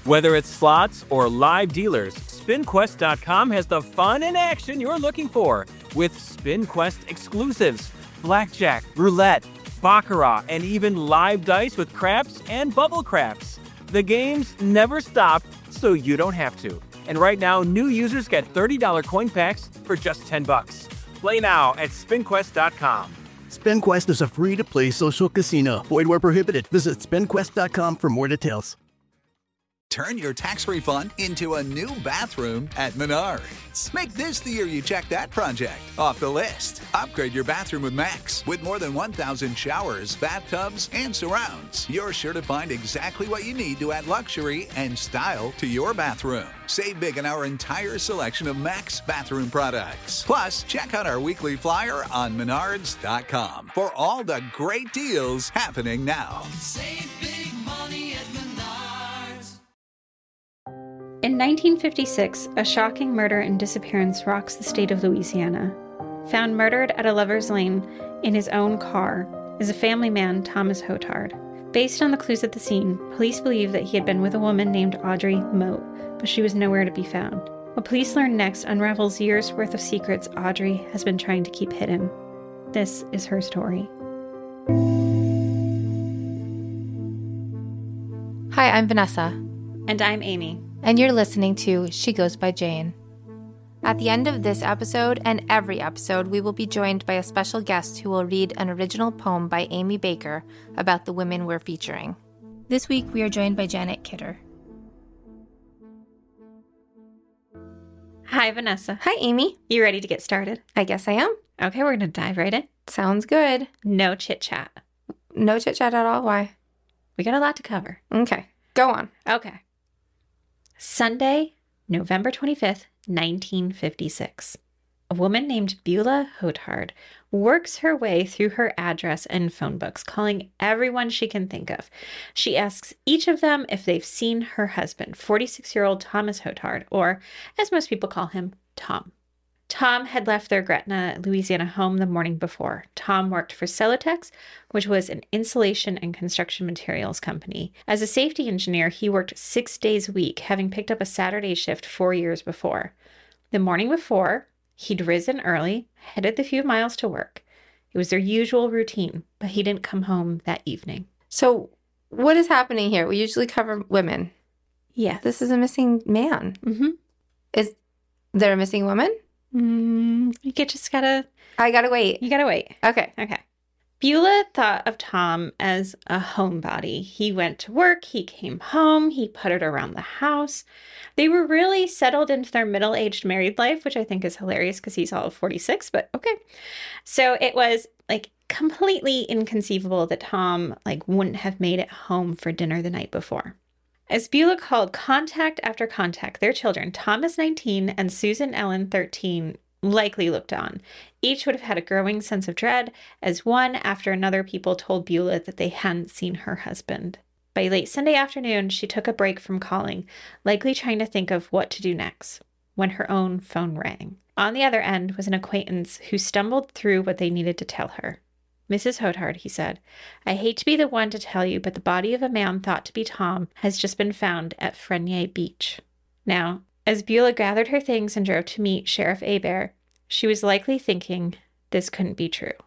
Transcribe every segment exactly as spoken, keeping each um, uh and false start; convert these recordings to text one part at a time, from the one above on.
Whether it's slots or live dealers, spin quest dot com has the fun and action you're looking for with SpinQuest exclusives, blackjack, roulette, baccarat, and even live dice with craps and bubble craps. The games never stop, so you don't have to. And right now, new users get thirty dollars coin packs for just ten bucks. Play now at spin quest dot com. SpinQuest is a free-to-play social casino. Void where prohibited. Visit spin quest dot com for more details. Turn your tax refund into a new bathroom at Menards. Make this the year you check that project off the list. Upgrade your bathroom with Max. With more than one thousand showers, bathtubs, and surrounds, you're sure to find exactly what you need to add luxury and style to your bathroom. Save big on our entire selection of Max bathroom products. Plus, check out our weekly flyer on menards dot com for all the great deals happening now. Save big money at Menards. In nineteen fifty-six, a shocking murder and disappearance rocks the state of Louisiana. Found murdered at a lover's lane in his own car is a family man, Thomas Hotard. Based on the clues at the scene, police believe that he had been with a woman named Audrey Moat, but she was nowhere to be found. What police learn next unravels years' worth of secrets Audrey has been trying to keep hidden. This is her story. Hi, I'm Vanessa. And I'm Amy. And you're listening to She Goes by Jane. At the end of this episode and every episode, we will be joined by a special guest who will read an original poem by Amy Baker about the women we're featuring. This week, we are joined by Janet Kidder. Hi, Vanessa. Hi, Amy. You ready to get started? I guess I am. Okay, we're going to dive right in. Sounds good. No chit-chat. No chit-chat at all? Why? We got a lot to cover. Okay, go on. Okay. Sunday, November twenty-fifth, nineteen fifty-six. A woman named Beulah Hotard works her way through her address and phone books, calling everyone she can think of. She asks each of them if they've seen her husband, forty-six-year-old Thomas Hotard, or, as most people call him, Tom. Tom had left their Gretna, Louisiana home the morning before. Tom worked for Celotex, which was an insulation and construction materials company. As a safety engineer, he worked six days a week, having picked up a Saturday shift four years before. The morning before, he'd risen early, headed the few miles to work. It was their usual routine, but he didn't come home that evening. So, what is happening here? We usually cover women. Yeah. This is a missing man. Mm-hmm. Is there a missing woman? Mm, you get just gotta... I gotta wait. You gotta wait. Okay. Okay. Beulah thought of Tom as a homebody. He went to work, he came home, he puttered around the house. They were really settled into their middle-aged married life, which I think is hilarious because he's all of forty-six, but okay. So it was like completely inconceivable that Tom like wouldn't have made it home for dinner the night before. As Beulah called contact after contact, their children, Thomas nineteen and Susan Ellen thirteen, likely looked on. Each would have had a growing sense of dread as one after another people told Beulah that they hadn't seen her husband. By late Sunday afternoon, she took a break from calling, likely trying to think of what to do next, when her own phone rang. On the other end was an acquaintance who stumbled through what they needed to tell her. Missus Hotard, he said, I hate to be the one to tell you, but the body of a man thought to be Tom has just been found at Frenier Beach. Now, as Beulah gathered her things and drove to meet Sheriff Hebert, she was likely thinking this couldn't be true.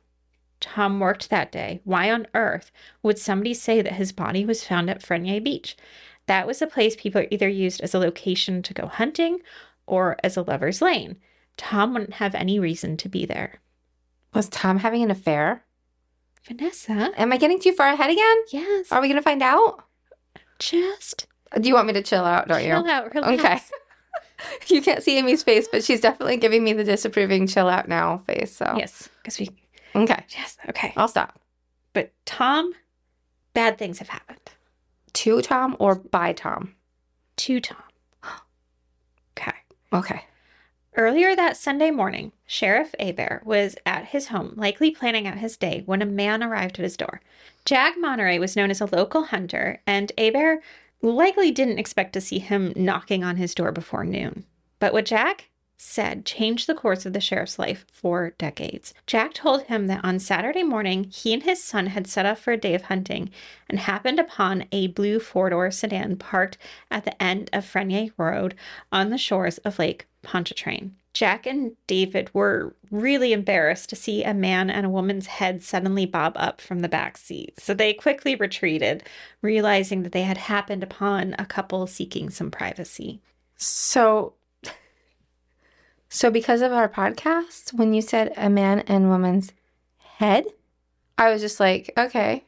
Tom worked that day. Why on earth would somebody say that his body was found at Frenier Beach? That was a place people either used as a location to go hunting or as a lover's lane. Tom wouldn't have any reason to be there. Was Tom having an affair? Vanessa? Am I getting too far ahead again? Yes. Are we going to find out? Just... Do you want me to chill out, don't chill you? Chill out, relax. Okay. You can't see Amy's face, but she's definitely giving me the disapproving chill out now face, so. Yes, because we... Okay. Yes, okay. I'll stop. But Tom, bad things have happened. To Tom or by Tom? To Tom. Okay. Okay. Earlier that Sunday morning, Sheriff Hebert was at his home, likely planning out his day, when a man arrived at his door. Jag Monterey was known as a local hunter, and Hebert likely didn't expect to see him knocking on his door before noon. But what Jag said changed the course of the sheriff's life for decades. Jack told him that on Saturday morning, he and his son had set off for a day of hunting and happened upon a blue four-door sedan parked at the end of Frenier Road on the shores of Lake Pontchartrain. Jack and David were really embarrassed to see a man and a woman's head suddenly bob up from the back seat, so they quickly retreated, realizing that they had happened upon a couple seeking some privacy. So... So because of our podcast, when you said a man and woman's head, I was just like, okay,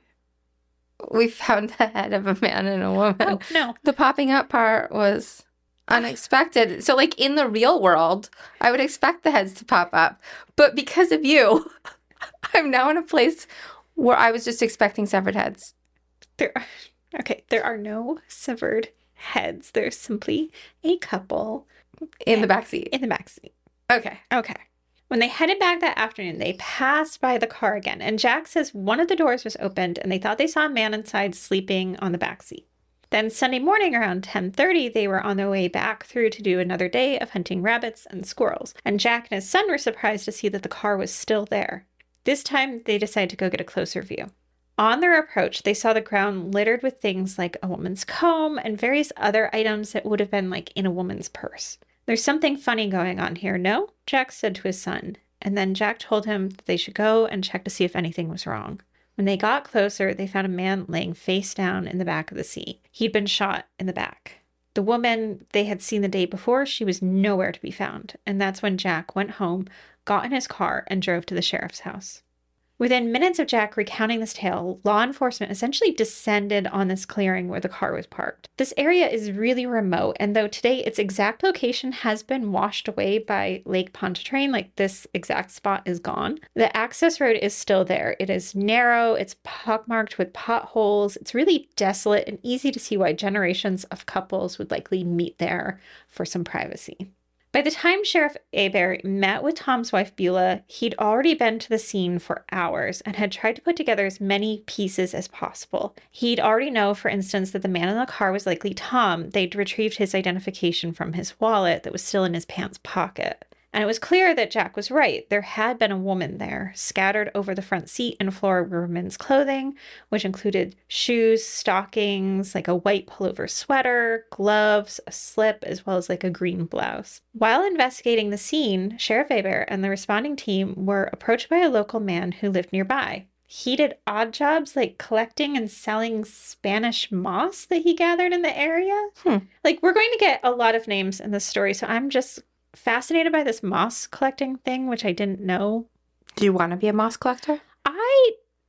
we found the head of a man and a woman. Oh, no. The popping up part was unexpected. So like in the real world, I would expect the heads to pop up. But because of you, I'm now in a place where I was just expecting severed heads. There are, okay, there are no severed heads. There's simply a couple In the backseat. in the backseat. Okay. Okay. When they headed back that afternoon, they passed by the car again, and Jack says one of the doors was opened and they thought they saw a man inside sleeping on the back seat. Then Sunday morning around ten thirty, they were on their way back through to do another day of hunting rabbits and squirrels, and Jack and his son were surprised to see that the car was still there. This time, they decided to go get a closer view. On their approach, they saw the ground littered with things like a woman's comb and various other items that would have been like in a woman's purse. There's something funny going on here, no? Jack said to his son, and then Jack told him that they should go and check to see if anything was wrong. When they got closer, they found a man laying face down in the back of the seat. He'd been shot in the back. The woman they had seen the day before, she was nowhere to be found, and that's when Jack went home, got in his car, and drove to the sheriff's house. Within minutes of Jack recounting this tale, law enforcement essentially descended on this clearing where the car was parked. This area is really remote, and though today its exact location has been washed away by Lake Pontchartrain, like this exact spot is gone, the access road is still there. It is narrow, it's pockmarked with potholes, it's really desolate and easy to see why generations of couples would likely meet there for some privacy. By the time Sheriff Hebert met with Tom's wife Beulah, he'd already been to the scene for hours and had tried to put together as many pieces as possible. He'd already know, for instance, that the man in the car was likely Tom. They'd retrieved his identification from his wallet that was still in his pants pocket. And it was clear that Jack was right. There had been a woman there, scattered over the front seat and floor were women's clothing, which included shoes, stockings, like a white pullover sweater, gloves, a slip, as well as like a green blouse. While investigating the scene, Sheriff Hebert and the responding team were approached by a local man who lived nearby. He did odd jobs like collecting and selling Spanish moss that he gathered in the area. Hmm. Like, we're going to get a lot of names in this story, so I'm just fascinated by this moss collecting thing, which I didn't know. Do you want to be a moss collector? I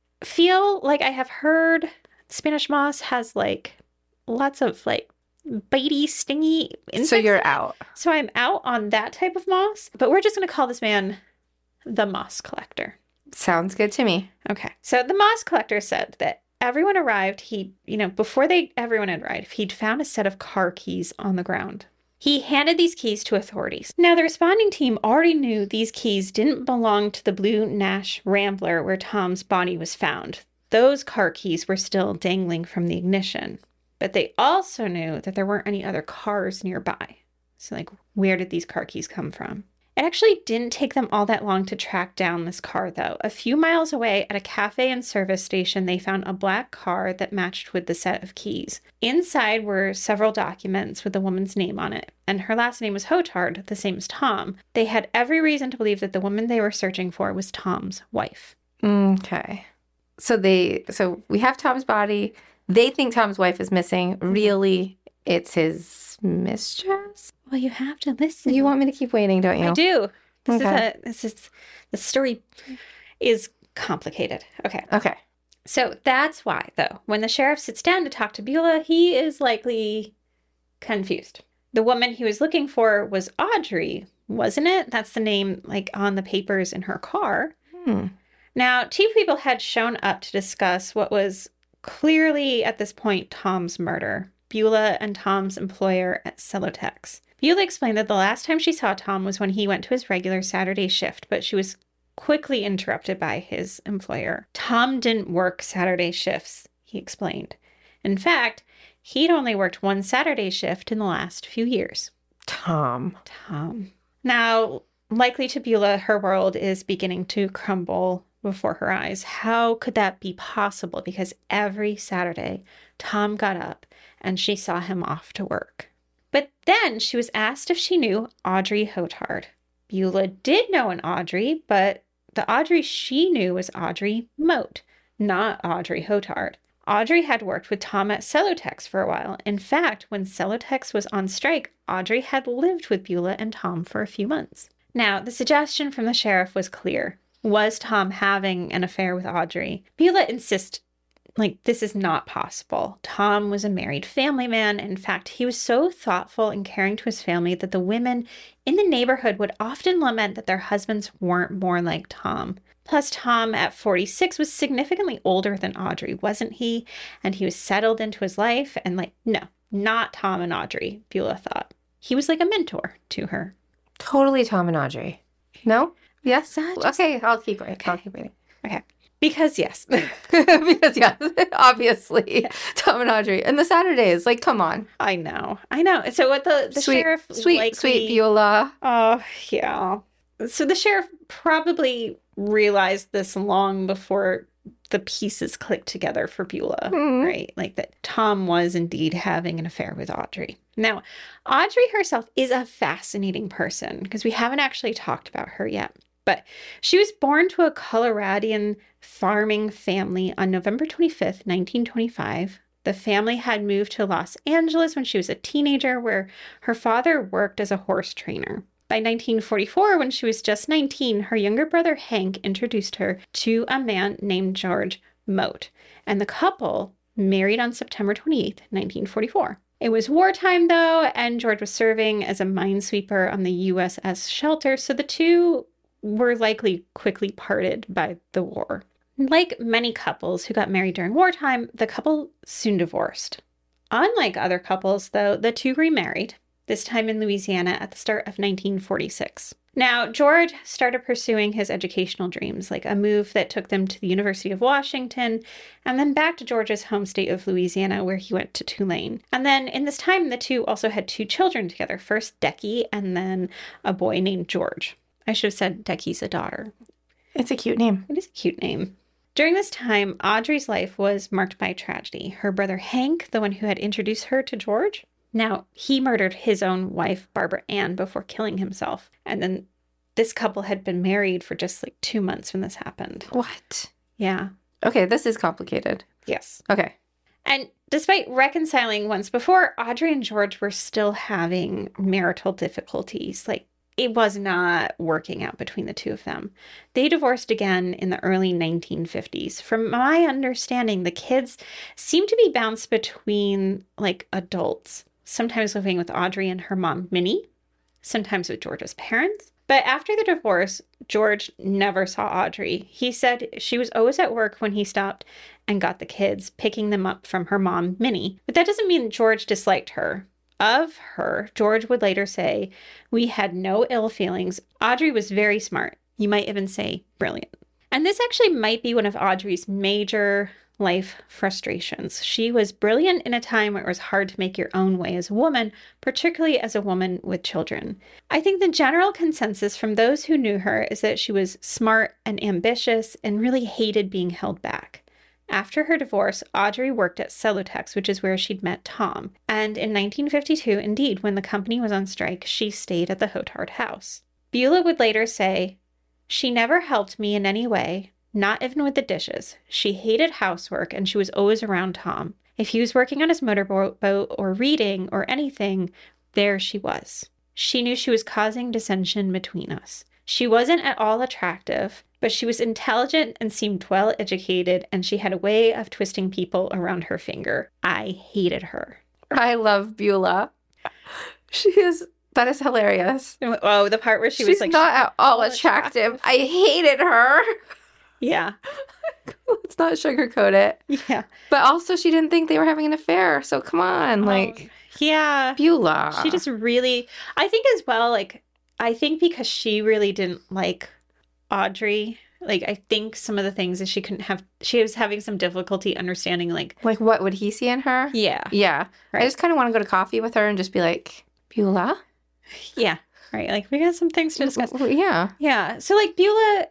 feel like I have heard Spanish moss has like lots of like bitey, stingy insects. So you're out. So I'm out on that type of moss, but we're just going to call this man the moss collector. Sounds good to me. Okay. So the moss collector said that everyone arrived, he, you know, before they everyone had arrived, he'd found a set of car keys on the ground. He handed these keys to authorities. Now, the responding team already knew these keys didn't belong to the blue Nash Rambler where Tom's body was found. Those car keys were still dangling from the ignition. But they also knew that there weren't any other cars nearby. So, like, where did these car keys come from? It actually didn't take them all that long to track down this car, though. A few miles away at a cafe and service station, they found a black car that matched with the set of keys. Inside were several documents with the woman's name on it, and her last name was Hotard, the same as Tom. They had every reason to believe that the woman they were searching for was Tom's wife. Okay. So they, so we have Tom's body. They think Tom's wife is missing. Really, it's his mistress? Well, you have to listen. You want me to keep waiting, don't you? I do. This Okay. is a, this is, the story is complicated. Okay. Okay. So that's why, though, when the sheriff sits down to talk to Beulah, he is likely confused. The woman he was looking for was Audrey, wasn't it? That's the name, like, on the papers in her car. Hmm. Now, two people had shown up to discuss what was clearly, at this point, Tom's murder. Beulah and Tom's employer at Celotex. Beulah explained that the last time she saw Tom was when he went to his regular Saturday shift, but she was quickly interrupted by his employer. Tom didn't work Saturday shifts, he explained. In fact, he'd only worked one Saturday shift in the last few years. Tom. Tom. Now, likely to Beulah, her world is beginning to crumble before her eyes. How could that be possible? Because every Saturday, Tom got up and she saw him off to work. But then she was asked if she knew Audrey Hotard. Beulah did know an Audrey, but the Audrey she knew was Audrey Moat, not Audrey Hotard. Audrey had worked with Tom at Celotex for a while. In fact, when Celotex was on strike, Audrey had lived with Beulah and Tom for a few months. Now, the suggestion from the sheriff was clear. Was Tom having an affair with Audrey? Beulah insists, like, this is not possible. Tom was a married family man. In fact, he was so thoughtful and caring to his family that the women in the neighborhood would often lament that their husbands weren't more like Tom. Plus, Tom at forty-six was significantly older than Audrey, wasn't he? And he was settled into his life. And like, no, not Tom and Audrey, Beulah thought. He was like a mentor to her. Totally Tom and Audrey. No? Yes? Just... Okay, I'll keep reading. Okay. I'll keep reading. Okay. Because yes. Because yes, obviously. Yeah. Tom and Audrey. And the Saturdays, like, come on. I know. I know. So what the, the sweet, sheriff Sweet, likely... sweet Beulah. Oh, yeah. So the sheriff probably realized this long before the pieces clicked together for Beulah, mm. right? Like that Tom was indeed having an affair with Audrey. Now, Audrey herself is a fascinating person because we haven't actually talked about her yet. But she was born to a Coloradian farming family on November twenty-fifth, nineteen twenty-five. The family had moved to Los Angeles when she was a teenager, where her father worked as a horse trainer. By nineteen forty-four, when she was just nineteen, her younger brother Hank introduced her to a man named George Moat, and the couple married on September twenty-eighth, nineteen forty-four. It was wartime, though, and George was serving as a minesweeper on the U S S Shelter, so the two were likely quickly parted by the war. Like many couples who got married during wartime, the couple soon divorced. Unlike other couples, though, the two remarried, this time in Louisiana at the start of nineteen forty-six. Now, George started pursuing his educational dreams, like a move that took them to the University of Washington, and then back to George's home state of Louisiana, where he went to Tulane. And then in this time, the two also had two children together, first Decky, and then a boy named George. I should have said Decky's a daughter. It's a cute name. It is a cute name. During this time, Audrey's life was marked by tragedy. Her brother Hank, the one who had introduced her to George, now, he murdered his own wife, Barbara Ann, before killing himself. And then this couple had been married for just like two months when this happened. What? Yeah. Okay, this is complicated. Yes. Okay. And despite reconciling once before, Audrey and George were still having marital difficulties. Like, it was not working out between the two of them. They divorced again in the early nineteen fifties. From my understanding, the kids seemed to be bounced between like adults. Sometimes living with Audrey and her mom, Minnie, sometimes with George's parents. But after the divorce, George never saw Audrey. He said she was always at work when he stopped and got the kids, picking them up from her mom, Minnie. But that doesn't mean George disliked her. Of her, George would later say, "We had no ill feelings. Audrey was very smart. You might even say brilliant." And this actually might be one of Audrey's major life frustrations. She was brilliant in a time where it was hard to make your own way as a woman, particularly as a woman with children. I think the general consensus from those who knew her is that she was smart and ambitious and really hated being held back. After her divorce, Audrey worked at Celotex, which is where she'd met Tom. And in nineteen fifty-two, indeed, when the company was on strike, she stayed at the Hotard house. Beulah would later say, "She never helped me in any way. Not even with the dishes. She hated housework and she was always around Tom. If he was working on his motorboat or reading or anything, there she was. She knew she was causing dissension between us. She wasn't at all attractive, but she was intelligent and seemed well educated, and she had a way of twisting people around her finger. I hated her." I love Beulah. She is, that is hilarious. Oh, the part where she She's was like... She's not at all attractive. attractive. I hated her. Yeah. Let's not sugarcoat it. Yeah. But also she didn't think they were having an affair. So come on, oh, like. Yeah. Beulah. She just really, I think as well, like, I think because she really didn't like Audrey, like, I think some of the things that she couldn't have, she was having some difficulty understanding, like. Like, what would he see in her? Yeah. Yeah. Right. I just kind of want to go to coffee with her and just be like, Beulah? Yeah. right? Like, we got some things to discuss. Yeah. Yeah. So, like, Beulah,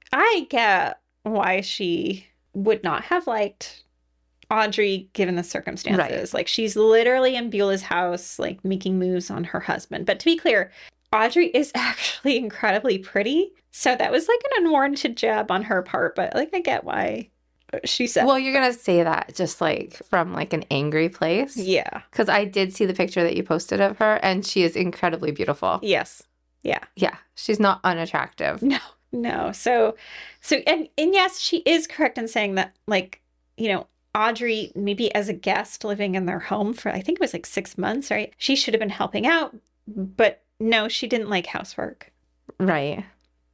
I get why she would not have liked Audrey given the circumstances. Right. Like, she's literally in Beulah's house, like, making moves on her husband. But to be clear, Audrey is actually incredibly pretty. So that was like an unwarranted jab on her part. But, like, I get why she said. Well, you're going to say that just like from like an angry place. Yeah. Because I did see the picture that you posted of her, and she is incredibly beautiful. Yes. Yeah. Yeah. She's not unattractive. No, no. So, so, and, and yes, she is correct in saying that, like, you know, Audrey, maybe as a guest living in their home for, I think it was like six months, right? She should have been helping out, but no, she didn't like housework. Right.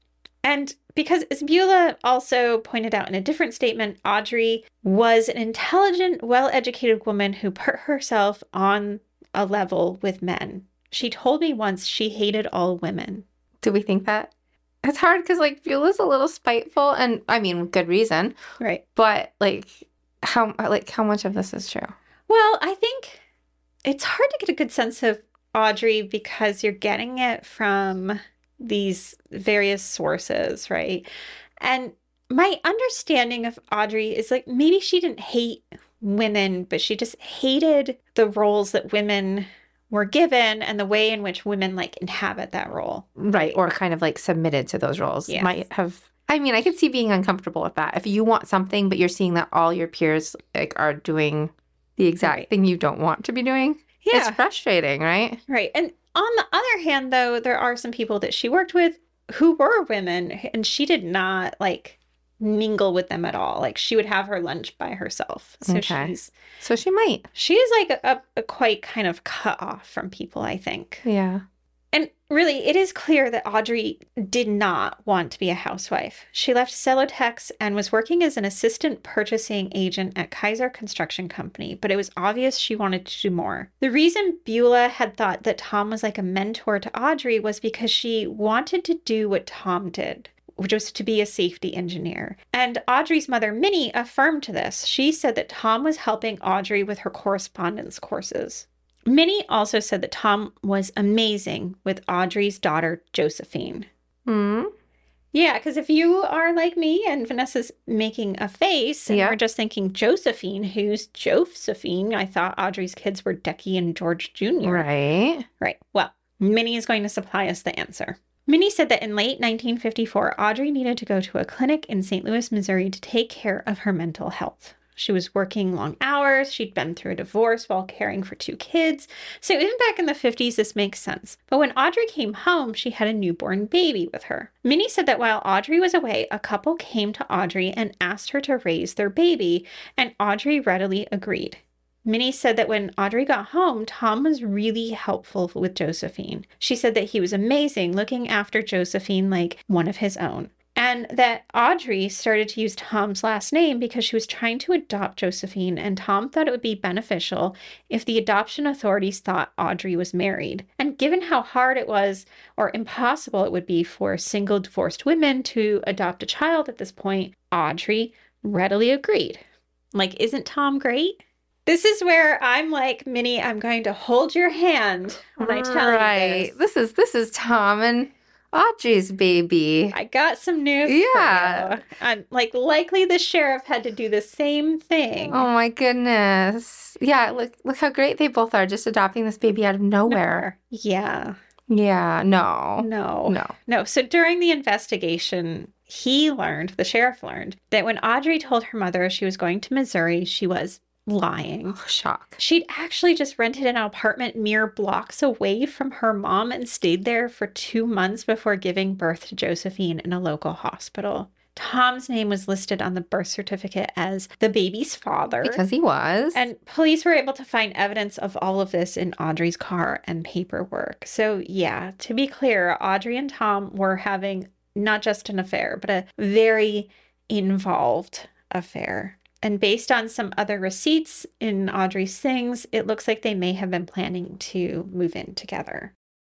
And because, as Beulah also pointed out in a different statement, Audrey was an intelligent, well-educated woman who put herself on a level with men. She told me once she hated all women. Do we think that? It's hard because, like, Beulah's a little spiteful, and I mean, good reason. Right. But, like, how like how much of this is true? Well, I think it's hard to get a good sense of Audrey because you're getting it from these various sources, right? And my understanding of Audrey is, like, maybe she didn't hate women, but she just hated the roles that women were given and the way in which women, like, inhabit that role. Right. Or kind of like submitted to those roles. Yes. Might have, I mean, I could see being uncomfortable with that. If you want something, but you're seeing that all your peers like are doing the exact Right. thing you don't want to be doing. Yeah. It's frustrating, right? Right. And on the other hand, though, there are some people that she worked with who were women, and she did not, like, mingle with them at all. Like, she would have her lunch by herself. So Okay. she's So she might. she's like a, a, a quite kind of cut off from people, I think. Yeah. And really, it is clear that Audrey did not want to be a housewife. She left Celotex and was working as an assistant purchasing agent at Kaiser Construction Company, but it was obvious she wanted to do more. The reason Beulah had thought that Tom was like a mentor to Audrey was because she wanted to do what Tom did, which was to be a safety engineer. And Audrey's mother, Minnie, affirmed to this. She said that Tom was helping Audrey with her correspondence courses. Minnie also said that Tom was amazing with Audrey's daughter, Josephine. Hmm. Yeah, because if you are like me and Vanessa's making a face and Yeah. we're just thinking Josephine, who's Josephine? I thought Audrey's kids were Decky and George Junior Right. Right. Well, Minnie is going to supply us the answer. Minnie said that in late nineteen fifty-four, Audrey needed to go to a clinic in Saint Louis, Missouri to take care of her mental health. She was working long hours. She'd been through a divorce while caring for two kids. So even back in the fifties, this makes sense. But when Audrey came home, she had a newborn baby with her. Minnie said that while Audrey was away, a couple came to Audrey and asked her to raise their baby, and Audrey readily agreed. Minnie said that when Audrey got home, Tom was really helpful with Josephine. She said that he was amazing, looking after Josephine like one of his own. And that Audrey started to use Tom's last name because she was trying to adopt Josephine, and Tom thought it would be beneficial if the adoption authorities thought Audrey was married. And given how hard it was, or impossible it would be for single divorced women to adopt a child at this point, Audrey readily agreed. Like, isn't Tom great? This is where I'm like, Minnie, I'm going to hold your hand when I tell right. you this. This is this is Tom and Audrey's baby. I got some news Yeah. for you. I'm like, likely the sheriff had to do the same thing. Oh my goodness. Yeah, look look how great they both are, just adopting this baby out of nowhere. Yeah. Yeah, no. No. No. No. So during the investigation, he learned, the sheriff learned, that when Audrey told her mother she was going to Missouri, she was lying. Oh, shock. She'd actually just rented an apartment mere blocks away from her mom and stayed there for two months before giving birth to Josephine in a local hospital. Tom's name was listed on the birth certificate as the baby's father. Because he was. And police were able to find evidence of all of this in Audrey's car and paperwork. So yeah, to be clear, Audrey and Tom were having not just an affair, but a very involved affair. And based on some other receipts in Audrey's things, it looks like they may have been planning to move in together.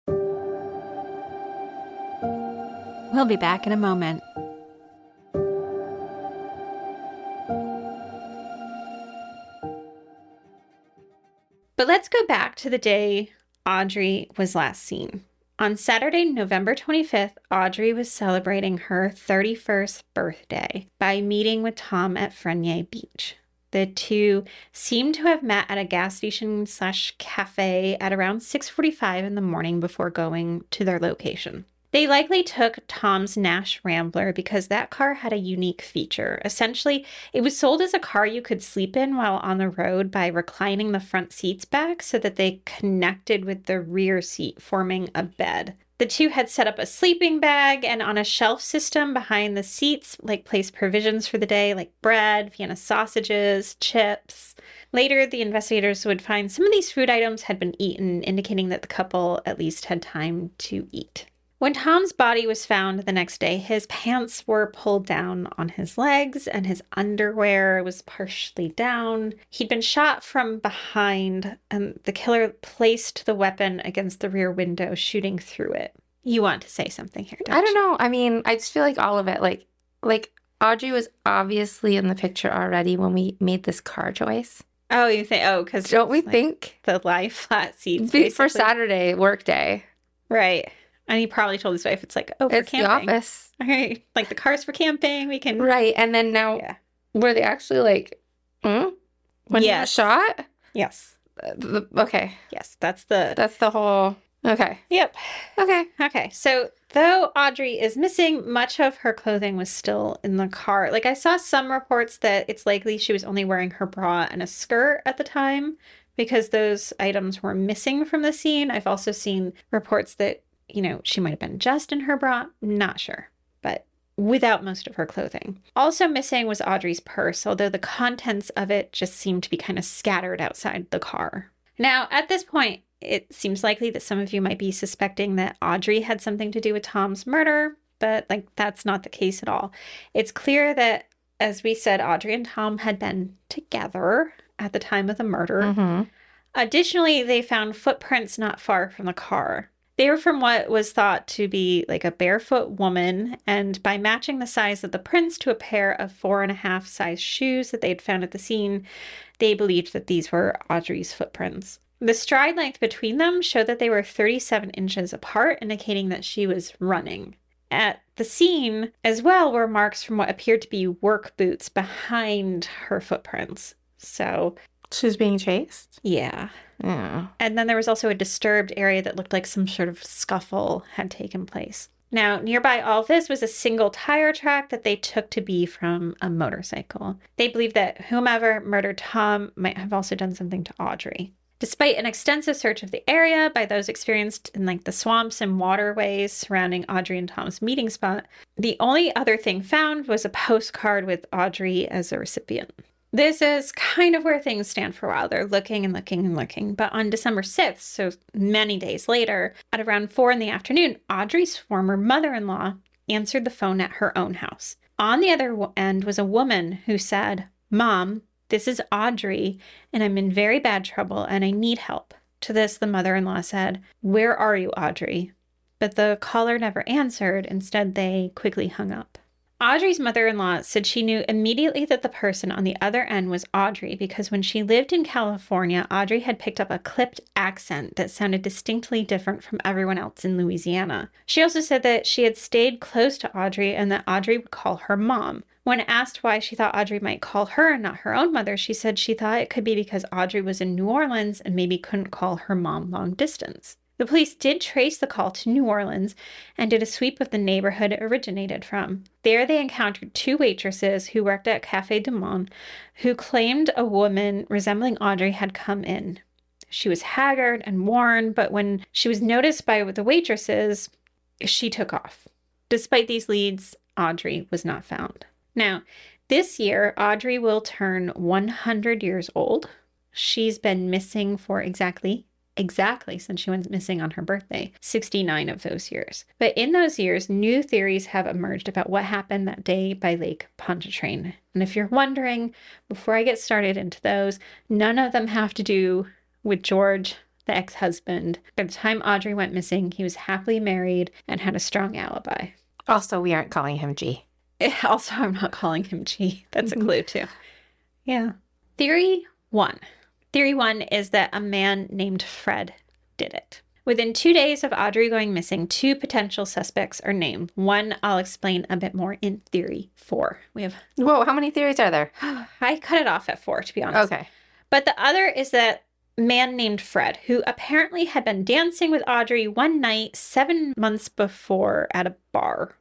We'll be back in a moment. But let's go back to the day Audrey was last seen. On Saturday, November twenty-fifth, Audrey was celebrating her thirty-first birthday by meeting with Tom at Frenier Beach. The two seemed to have met at a gas station slash cafe at around six forty-five in the morning before going to their location. They likely took Tom's Nash Rambler because that car had a unique feature. Essentially, it was sold as a car you could sleep in while on the road by reclining the front seats back so that they connected with the rear seat, forming a bed. The two had set up a sleeping bag and on a shelf system behind the seats, like placed provisions for the day, like bread, Vienna sausages, chips. Later, the investigators would find some of these food items had been eaten, indicating that the couple at least had time to eat. When Tom's body was found the next day, his pants were pulled down on his legs and his underwear was partially down. He'd been shot from behind and the killer placed the weapon against the rear window, shooting through it. You want to say something here, don't I don't you? know. I mean, I just feel like all of it, like, like Audrey was obviously in the picture already when we made this car choice. Oh, you think, oh, because Don't we think? the lie flat seats Be- basically. For Saturday work day. Right. And he probably told his wife, it's like, oh, for It's camping. the office. All right. Like the car's for camping. We can. Right. And then now, Yeah. were they actually like, hmm? When he was Yes. shot? Yes. Uh, the- Okay. Yes. That's the. That's the whole. Okay. Yep. Okay. Okay. So though Audrey is missing, much of her clothing was still in the car. Like I saw some reports that it's likely she was only wearing her bra and a skirt at the time because those items were missing from the scene. I've also seen reports that, you know, she might have been just in her bra. Not sure. But without most of her clothing. Also missing was Audrey's purse, although the contents of it just seemed to be kind of scattered outside the car. Now, at this point, it seems likely that some of you might be suspecting that Audrey had something to do with Tom's murder, but like that's not the case at all. It's clear that, as we said, Audrey and Tom had been together at the time of the murder. Mm-hmm. Additionally, they found footprints not far from the car. They were from what was thought to be like a barefoot woman, and by matching the size of the prints to a pair of four and a half size shoes that they had found at the scene, they believed that these were Audrey's footprints. The stride length between them showed that they were thirty-seven inches apart, indicating that she was running. At the scene as well were marks from what appeared to be work boots behind her footprints. So, She was being chased? yeah. Yeah. And then there was also a disturbed area that looked like some sort of scuffle had taken place. Now, nearby all of this was a single tire track that they took to be from a motorcycle. They believed that whomever murdered Tom might have also done something to Audrey. Despite an extensive search of the area by those experienced in like the swamps and waterways surrounding Audrey and Tom's meeting spot, the only other thing found was a postcard with Audrey as a recipient. This is kind of where things stand for a while. They're looking and looking and looking. But on December sixth, so many days later, at around four in the afternoon, Audrey's former mother-in-law answered the phone at her own house. On the other end was a woman who said, "Mom, this is Audrey, and I'm in very bad trouble, and I need help." To this, the mother-in-law said, "Where are you, Audrey?" But the caller never answered. Instead, they quickly hung up. Audrey's mother-in-law said she knew immediately that the person on the other end was Audrey because when she lived in California, Audrey had picked up a clipped accent that sounded distinctly different from everyone else in Louisiana. She also said that she had stayed close to Audrey and that Audrey would call her mom. When asked why she thought Audrey might call her and not her own mother, she said she thought it could be because Audrey was in New Orleans and maybe couldn't call her mom long distance. The police did trace the call to New Orleans and did a sweep of the neighborhood it originated from. There they encountered two waitresses who worked at Café du Monde who claimed a woman resembling Audrey had come in. She was haggard and worn, but when she was noticed by the waitresses, she took off. Despite these leads, Audrey was not found. Now, this year, Audrey will turn one hundred years old. She's been missing for exactly Exactly, since she went missing on her birthday, sixty-nine of those years. But in those years, new theories have emerged about what happened that day by Lake Pontchartrain. And if you're wondering, before I get started into those, none of them have to do with George, the ex-husband. By the time Audrey went missing, he was happily married and had a strong alibi. Also, we aren't calling him G. Also, I'm not calling him G. That's a clue, too. Yeah. Theory one. Theory one is that a man named Fred did it. Within two days of Audrey going missing, two potential suspects are named. One I'll explain a bit more in theory four. We have... Whoa, how many theories are there? I cut it off at four, to be honest. Okay. But the other is that man named Fred, who apparently had been dancing with Audrey one night seven months before at a bar.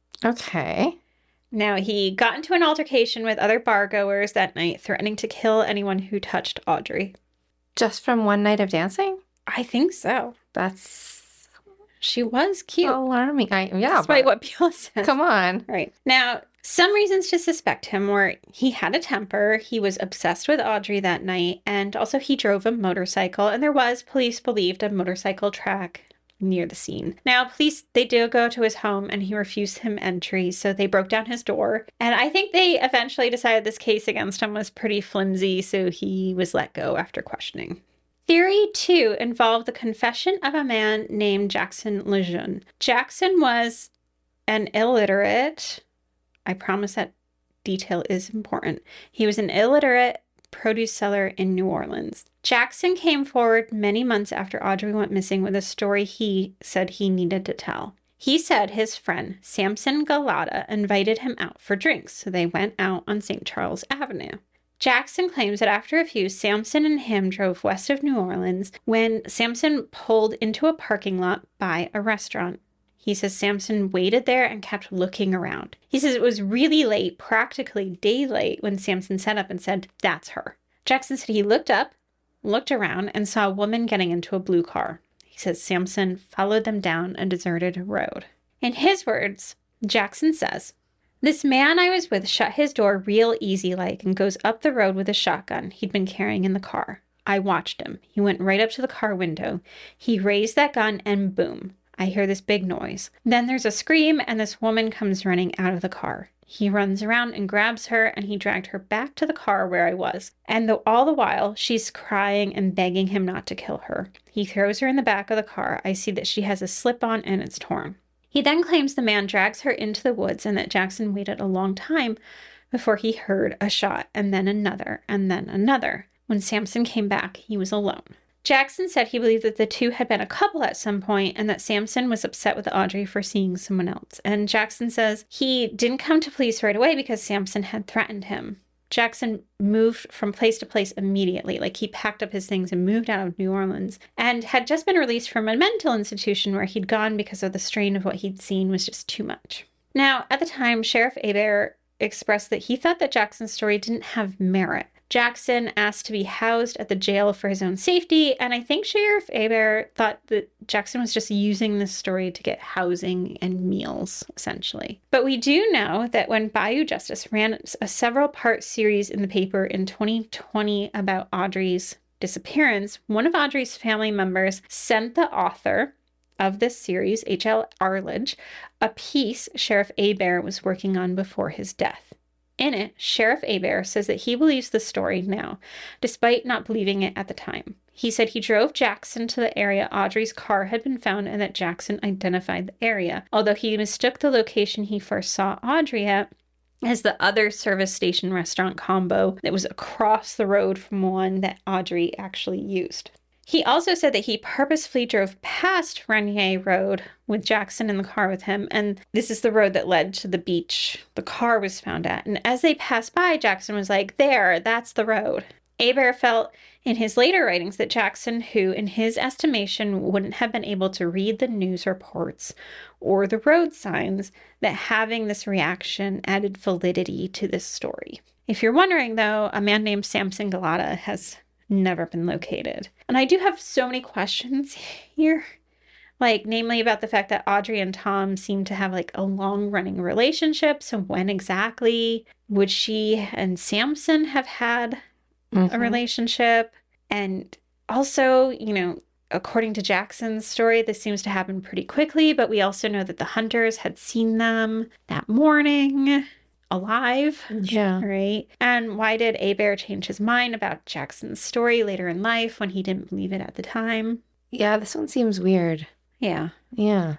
Okay. Now, he got into an altercation with other bargoers that night, threatening to kill anyone who touched Audrey. Just from one night of dancing? I think so. That's She was cute. alarming. I, yeah. Despite but- what Beulah says. Come on. Right. Now, some reasons to suspect him were he had a temper, he was obsessed with Audrey that night, and also he drove a motorcycle, and there was, police believed, a motorcycle track near the scene. Now, police, they do go to his home, and he refused him entry, so they broke down his door. And I think they eventually decided this case against him was pretty flimsy, so he was let go after questioning. Theory two involved the confession of a man named Jackson Lejeune. Jackson was an illiterate... I promise that detail is important. He was an illiterate produce seller in New Orleans. Jackson came forward many months after Audrey went missing with a story he said he needed to tell. He said his friend, Samson Galata, invited him out for drinks, so they went out on Saint Charles Avenue. Jackson claims that after a few, Samson and him drove west of New Orleans when Samson pulled into a parking lot by a restaurant. He says Samson waited there and kept looking around. He says it was really late, practically daylight, when Samson sat up and said, "That's her." Jackson said he looked up, looked around, and saw a woman getting into a blue car. He says Samson followed them down a deserted road. In his words, Jackson says, "This man I was with shut his door real easy like and goes up the road with a shotgun he'd been carrying in the car. I watched him. He went right up to the car window. He raised that gun and boom. I hear this big noise. Then there's a scream and this woman comes running out of the car. He runs around and grabs her and he dragged her back to the car where I was. And though all the while she's crying and begging him not to kill her. He throws her in the back of the car. I see that she has a slip-on and it's torn." He then claims the man drags her into the woods and that Jackson waited a long time before he heard a shot and then another and then another. When Samson came back, he was alone. Jackson said he believed that the two had been a couple at some point and that Samson was upset with Audrey for seeing someone else. And Jackson says he didn't come to police right away because Samson had threatened him. Jackson moved from place to place immediately, like he packed up his things and moved out of New Orleans, and had just been released from a mental institution where he'd gone because of the strain of what he'd seen was just too much. Now, at the time, Sheriff Hebert expressed that he thought that Jackson's story didn't have merit. Jackson asked to be housed at the jail for his own safety, and I think Sheriff Hebert thought that Jackson was just using this story to get housing and meals, essentially. But we do know that when Bayou Justice ran a several-part series in the paper in twenty twenty about Audrey's disappearance, one of Audrey's family members sent the author of this series, H L Arledge, a piece Sheriff Hebert was working on before his death. In it, Sheriff Hebert says that he believes the story now, despite not believing it at the time. He said he drove Jackson to the area Audrey's car had been found and that Jackson identified the area, although he mistook the location he first saw Audrey at as the other service station restaurant combo that was across the road from one that Audrey actually used. He also said that he purposefully drove past Renier Road with Jackson in the car with him, and this is the road that led to the beach the car was found at. And as they passed by, Jackson was like, "There, that's the road." Hebert felt in his later writings that Jackson, who in his estimation wouldn't have been able to read the news reports or the road signs, that having this reaction added validity to this story. If you're wondering, though, a man named Samson Galata has never been located. And I do have so many questions here, like namely about the fact that Audrey and Tom seem to have like a long-running relationship. So when exactly would she and Samson have had mm-hmm. a relationship? And also, you know, according to Jackson's story, this seems to happen pretty quickly, but we also know that the hunters had seen them that morning alive. Yeah. Right. And why did Hebert change his mind about Jackson's story later in life when he didn't believe it at the time? Yeah, this one seems weird. Yeah. Yeah.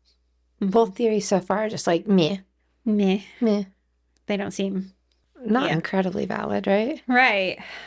Both theories so far are just like meh. Meh. Meh. They don't seem not yeah. incredibly valid, right? Right.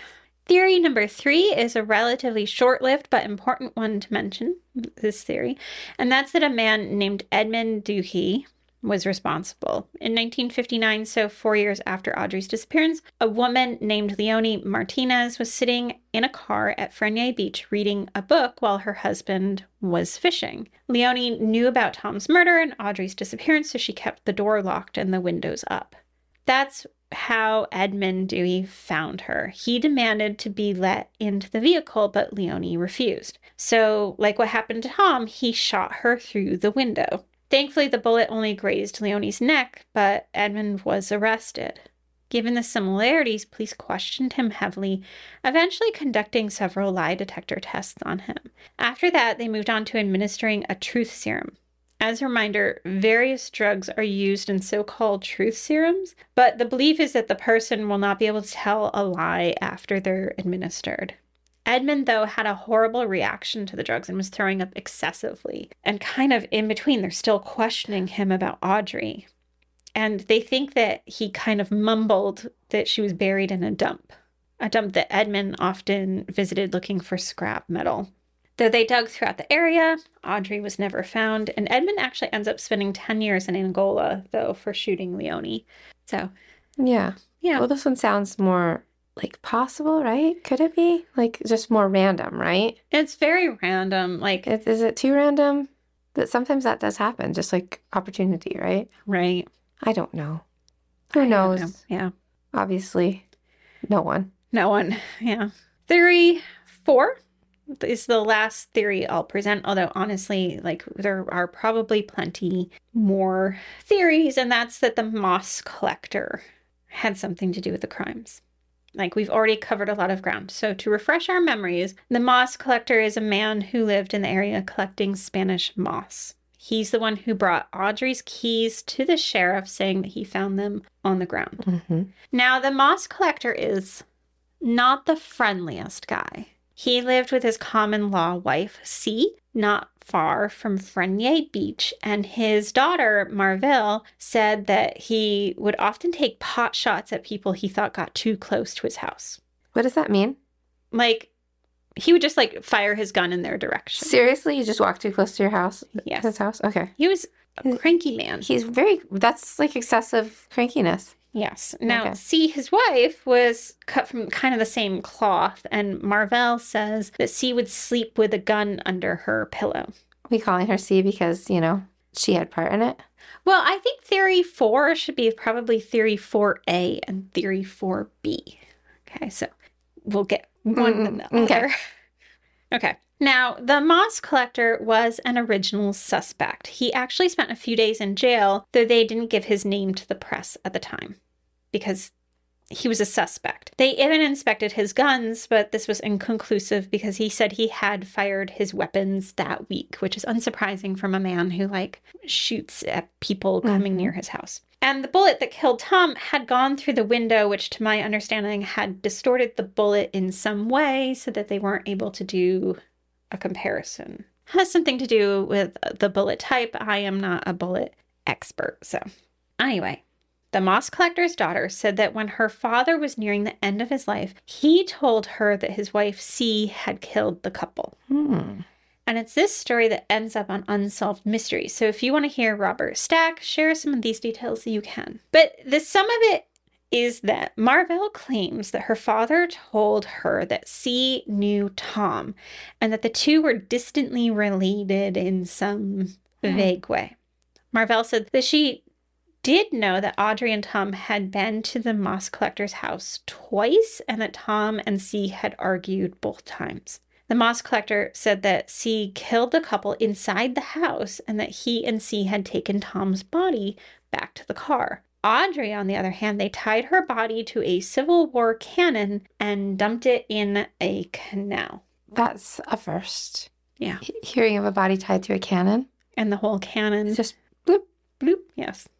Theory number three is a relatively short-lived but important one to mention, this theory, and that's that a man named Edmund Doohy was responsible. In nineteen fifty-nine, so four years after Audrey's disappearance, a woman named Leonie Martinez was sitting in a car at Frenier Beach reading a book while her husband was fishing. Leonie knew about Tom's murder and Audrey's disappearance, so she kept the door locked and the windows up. That's how Edmund Dewey found her. He demanded to be let into the vehicle, but Leonie refused. So, like what happened to Tom, he shot her through the window. Thankfully, the bullet only grazed Leonie's neck, but Edmund was arrested. Given the similarities, police questioned him heavily, eventually conducting several lie detector tests on him. After that, they moved on to administering a truth serum. As a reminder, various drugs are used in so-called truth serums, but the belief is that the person will not be able to tell a lie after they're administered. Edmund, though, had a horrible reaction to the drugs and was throwing up excessively. And kind of in between, they're still questioning him about Audrey. And they think that he kind of mumbled that she was buried in a dump, a dump that Edmund often visited looking for scrap metal. Though they dug throughout the area, Audrey was never found, and Edmund actually ends up spending ten years in Angola, though, for shooting Leonie. So, Yeah. yeah. Well, this one sounds more like possible, right? Could it be? Like just more random, right? It's very random. Like, Is, is it too random? But sometimes that does happen, just like opportunity, right? right. I don't know. Who I don't knows? know. Yeah. Obviously, no one. No one. Yeah. Theory four is the last theory I'll present, although honestly, like, there are probably plenty more theories, and that's that the moss collector had something to do with the crimes. Like, we've already covered a lot of ground. So to refresh our memories, the moss collector is a man who lived in the area collecting Spanish moss. He's the one who brought Audrey's keys to the sheriff, saying that he found them on the ground. Mm-hmm. Now, the moss collector is not the friendliest guy. He lived with his common-law wife, C, not far from Frenier Beach, and his daughter, Marvell, said that he would often take pot shots at people he thought got too close to his house. What does that mean? Like, he would just, like, fire his gun in their direction. Seriously? You just walk too close to your house? Yes. His house? Okay. He was a cranky man. He's very, that's like excessive crankiness. Yes. Now, Okay. C, his wife, was cut from kind of the same cloth, and Marvell says that C would sleep with a gun under her pillow. We calling her C because, you know, she had part in it. Well, I think theory four should be probably theory four A and theory four B. Okay, so we'll get one and the Mm, okay. other. Okay. Now, the moss collector was an original suspect. He actually spent a few days in jail, though they didn't give his name to the press at the time because he was a suspect. They even inspected his guns, but this was inconclusive because he said he had fired his weapons that week, which is unsurprising from a man who, like, shoots at people coming near his house. And the bullet that killed Tom had gone through the window, which to my understanding had distorted the bullet in some way so that they weren't able to do a comparison. Has something to do with the bullet type. I am not a bullet expert. So anyway, the moss collector's daughter said that when her father was nearing the end of his life, he told her that his wife C had killed the couple. Hmm. And it's this story that ends up on Unsolved Mysteries. So if you want to hear Robert Stack share some of these details, you can. But the sum of it is that Marvell claims that her father told her that C knew Tom and that the two were distantly related in some vague way. Marvell said that she did know that Audrey and Tom had been to the moss collector's house twice and that Tom and C had argued both times. The moss collector said that C killed the couple inside the house and that he and C had taken Tom's body back to the car. Audrey, on the other hand, they tied her body to a Civil War cannon and dumped it in a canal. That's a first. Yeah. He- hearing of a body tied to a cannon. And the whole cannon. It's just bloop. Bloop, yes.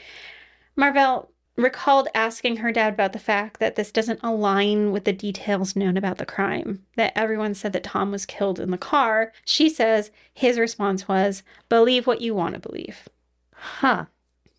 Marvell recalled asking her dad about the fact that this doesn't align with the details known about the crime, that everyone said that Tom was killed in the car. She says his response was, believe what you want to believe. Huh.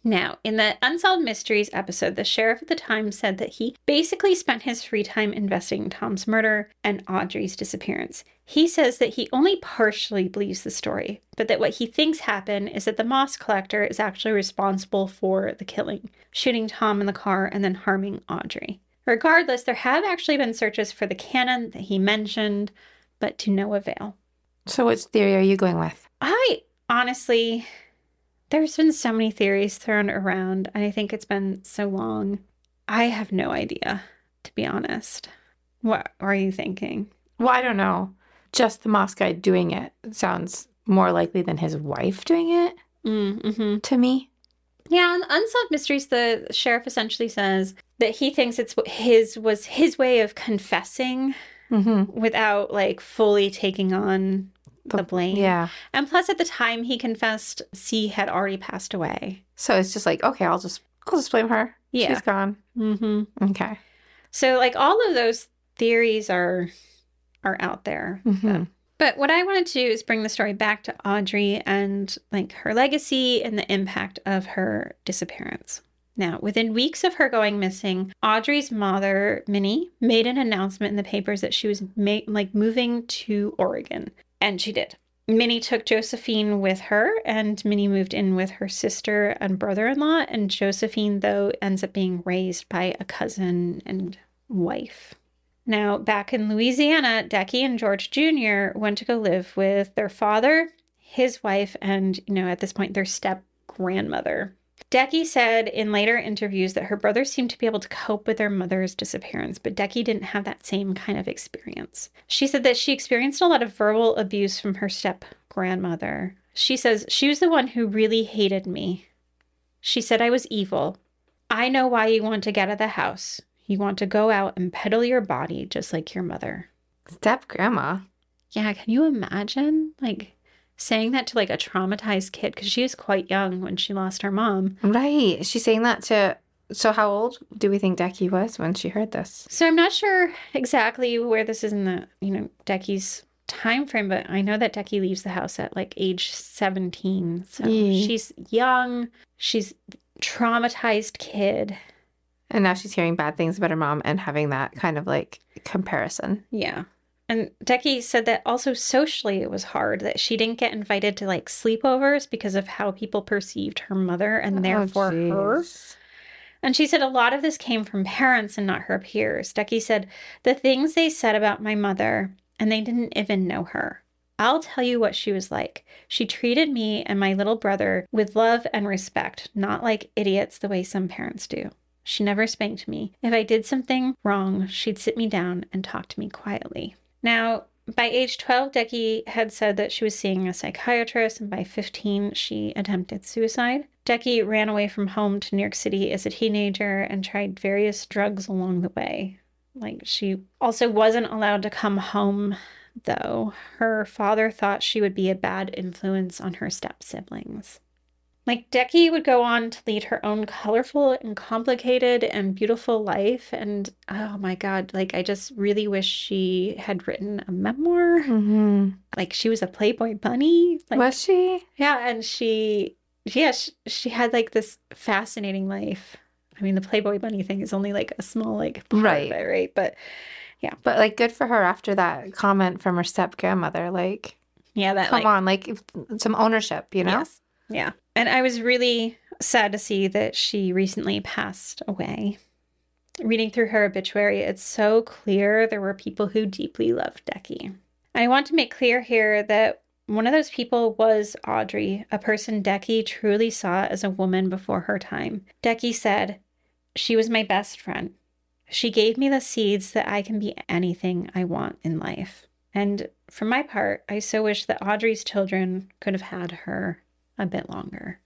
Now, in the Unsolved Mysteries episode, the sheriff at the time said that he basically spent his free time investigating Tom's murder and Audrey's disappearance. He says that he only partially believes the story, but that what he thinks happened is that the moss collector is actually responsible for the killing, shooting Tom in the car and then harming Audrey. Regardless, there have actually been searches for the cannon that he mentioned, but to no avail. So which theory are you going with? I honestly... There's been so many theories thrown around, and I think it's been so long. I have no idea, to be honest. What are you thinking? Well, I don't know. Just the moss guy doing it sounds more likely than his wife doing it Mm-hmm. to me. Yeah, in Unsolved Mysteries, the sheriff essentially says that he thinks it's his was his way of confessing Mm-hmm. without, like, fully taking on the blame. Yeah. And plus, at the time he confessed, C had already passed away. So it's just like, okay, I'll just I'll just blame her. Yeah. She's gone. Mm-hmm. Okay. So, like, all of those theories are are out there. Mm-hmm. But what I wanted to do is bring the story back to Audrey and, like, her legacy and the impact of her disappearance. Now, within weeks of her going missing, Audrey's mother, Minnie, made an announcement in the papers that she was ma- like moving to Oregon. And she did. Minnie took Josephine with her, and Minnie moved in with her sister and brother-in-law. And Josephine, though, ends up being raised by a cousin and wife. Now, back in Louisiana, Decky and George Junior went to go live with their father, his wife, and, you know, at this point, their step-grandmother. Decky said in later interviews that her brothers seemed to be able to cope with their mother's disappearance, but Decky didn't have that same kind of experience. She said that she experienced a lot of verbal abuse from her step-grandmother. She says, she was the one who really hated me. She said I was evil. I know why you want to get out of the house. You want to go out and peddle your body just like your mother. Step grandma. Yeah, can you imagine, like, saying that to, like, a traumatized kid? Because she was quite young when she lost her mom. Right. She's saying that to... So how old do we think Decky was when she heard this? So I'm not sure exactly where this is in the, you know, Decky's time frame, but I know that Decky leaves the house at, like, age seventeen. So Yeah. she's young. She's traumatized kid. And now she's hearing bad things about her mom and having that kind of, like, comparison. Yeah. And Decky said that also socially it was hard, that she didn't get invited to, like, sleepovers because of how people perceived her mother and therefore Oh, her. jeez. And she said a lot of this came from parents and not her peers. Decky said, the things they said about my mother, and they didn't even know her. I'll tell you what she was like. She treated me and my little brother with love and respect, not like idiots the way some parents do. She never spanked me. If I did something wrong, she'd sit me down and talk to me quietly. Now, by age twelve, Decky had said that she was seeing a psychiatrist, and by fifteen, she attempted suicide. Decky ran away from home to New York City as a teenager and tried various drugs along the way. Like, she also wasn't allowed to come home, though. Her father thought she would be a bad influence on her step-siblings. Like, Decky would go on to lead her own colorful and complicated and beautiful life. And, oh my God, like, I just really wish she had written a memoir. Mm-hmm. Like, she was a Playboy bunny. Like, Was she? yeah, and she, yeah, she, she had, like, this fascinating life. I mean, the Playboy bunny thing is only, like, a small, like, part Right. of it, right? But, But, like, good for her after that comment from her step-grandmother. Like, yeah, that, come like, on, like, if- some ownership, you know? Yes. Yeah. And I was really sad to see that she recently passed away. Reading through her obituary, it's so clear there were people who deeply loved Decky. And I want to make clear here that one of those people was Audrey, a person Decky truly saw as a woman before her time. Decky said, she was my best friend. She gave me the seeds that I can be anything I want in life. And for my part, I so wish that Audrey's children could have had her a bit longer.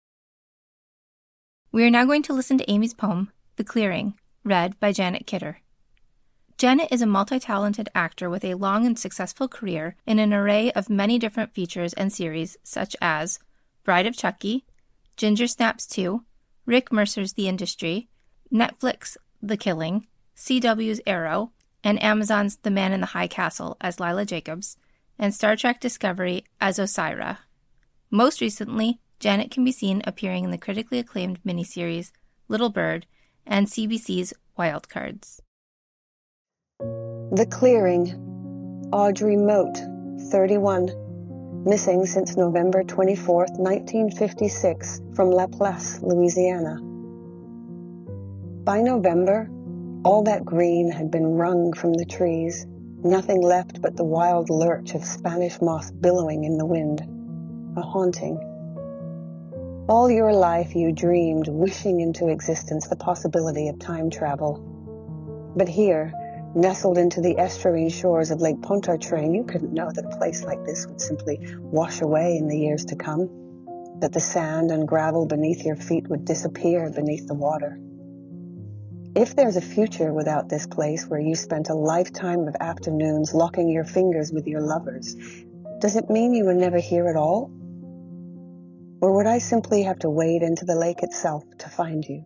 We are now going to listen to Amy's poem, The Clearing, read by Janet Kidder. Janet is a multi-talented actor with a long and successful career in an array of many different features and series such as Bride of Chucky, Ginger Snaps two, Rick Mercer's The Industry, Netflix The Killing, C W's Arrow, and Amazon's The Man in the High Castle as Lila Jacobs, and Star Trek Discovery as Osira. Most recently, Janet can be seen appearing in the critically acclaimed miniseries Little Bird and C B C's Wild Cards. The Clearing. Audrey Moat, thirty-one, missing since November twenty-fourth, nineteen fifty-six, from La Place, Louisiana. By November, all that green had been wrung from the trees, nothing left but the wild lurch of Spanish moss billowing in the wind, a haunting. All your life you dreamed, wishing into existence the possibility of time travel. But here, nestled into the estuarine shores of Lake Pontchartrain, you couldn't know that a place like this would simply wash away in the years to come, that the sand and gravel beneath your feet would disappear beneath the water. If there's a future without this place where you spent a lifetime of afternoons locking your fingers with your lovers, does it mean you were never here at all? Or would I simply have to wade into the lake itself to find you?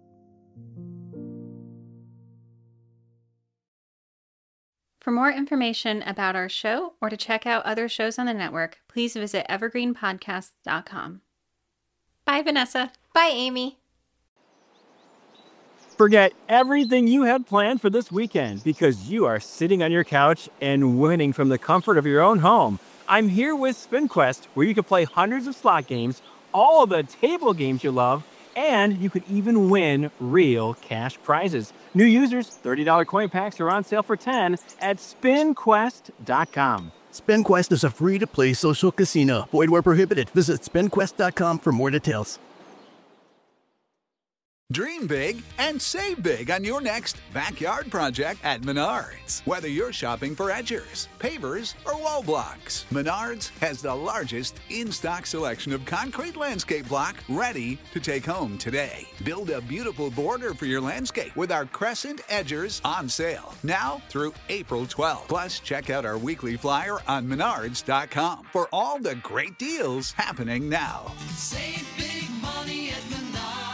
For more information about our show or to check out other shows on the network, please visit evergreen podcast dot com. Bye, Vanessa. Bye, Amy. Forget everything you had planned for this weekend because you are sitting on your couch and winning from the comfort of your own home. I'm here with SpinQuest, where you can play hundreds of slot games, all of the table games you love, and you could even win real cash prizes. New users, thirty dollars coin packs are on sale for ten dollars at spin quest dot com. SpinQuest is a free-to-play social casino. Void where prohibited. Visit spin quest dot com for more details. Dream big and save big on your next backyard project at Menards. Whether you're shopping for edgers, pavers, or wall blocks, Menards has the largest in-stock selection of concrete landscape block ready to take home today. Build a beautiful border for your landscape with our Crescent Edgers on sale now through April twelfth. Plus, check out our weekly flyer on menards dot com for all the great deals happening now. Save big money at Menards.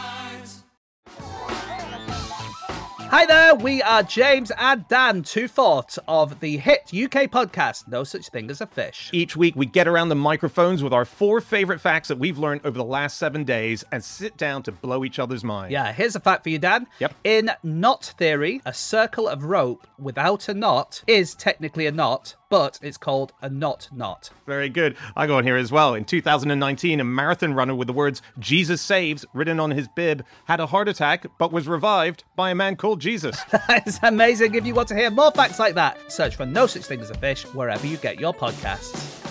Hi there, we are James and Dan, two-fourths of the hit U K podcast, No Such Thing as a Fish. Each week, we get around the microphones with our four favorite facts that we've learned over the last seven days and sit down to blow each other's minds. Yeah, here's a fact for you, Dan. Yep. In knot theory, a circle of rope without a knot is technically a knot, but it's called a knot knot. Very good. I got on here as well. In two thousand nineteen, a marathon runner with the words Jesus Saves written on his bib had a heart attack but was revived by a man called Jesus. That's amazing. If you want to hear more facts like that, search for No Such Thing as a Fish wherever you get your podcasts.